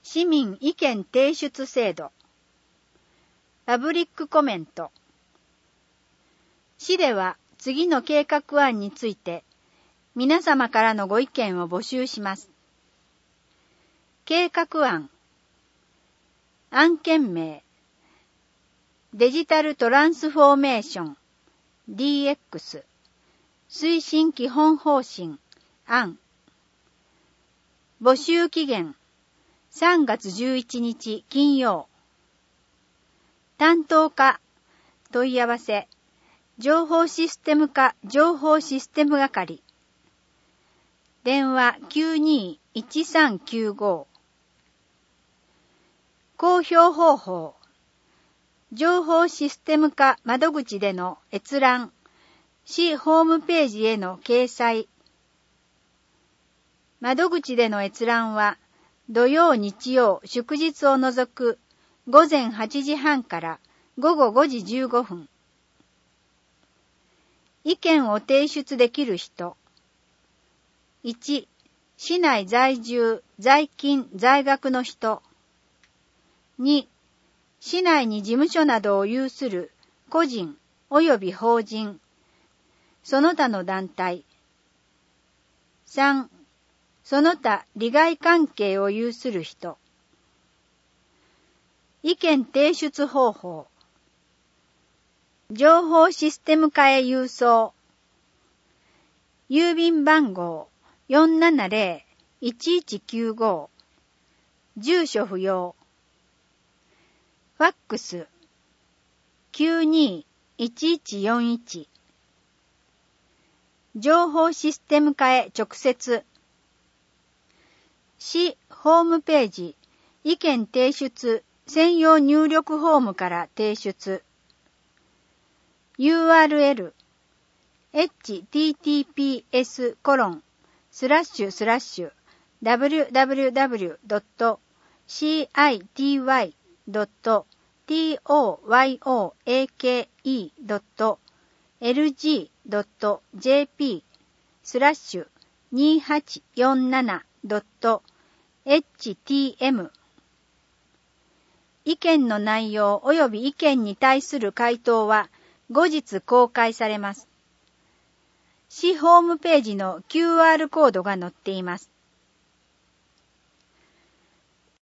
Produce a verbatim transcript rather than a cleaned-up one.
市民意見提出制度。パブリックコメント。市では次の計画案について皆様からのご意見を募集します。計画案。案件名。デジタルトランスフォーメーション ディーエックス 推進基本方針案。募集期限さんがつじゅういちにち金曜。担当課問い合わせ情報システム課情報システム係。電話 きゅうにーいちさんきゅうご。公表方法。情報システム課窓口での閲覧、市ホームページへの掲載。窓口での閲覧は、土曜日曜祝日を除く午前はちじはんから午後ごじじゅうごふん。意見を提出できる人。いち、市内在住、在勤、在学の人。に、市内に事務所などを有する個人及び法人、その他の団体。さん、その他利害関係を有する人。意見提出方法。情報システム課へ郵送。郵便番号 よんななぜろいちいちきゅうご。住所不要。ファックス きゅうにーいちいちよんいち。情報システム課へ直接。市ホームページ意見提出専用入力フォームから提出。ユーアールエル エイチティーティーピーエスコロンスラッシュスラッシュダブリューダブリューダブリュードットシーアイティーワイドットトヨードットエルジードットジェーピー スラッシュにはちよんななドットエイチティーエム。意見の内容及び意見に対する回答は後日公開されます。市ホームページの キューアール コードが載っています。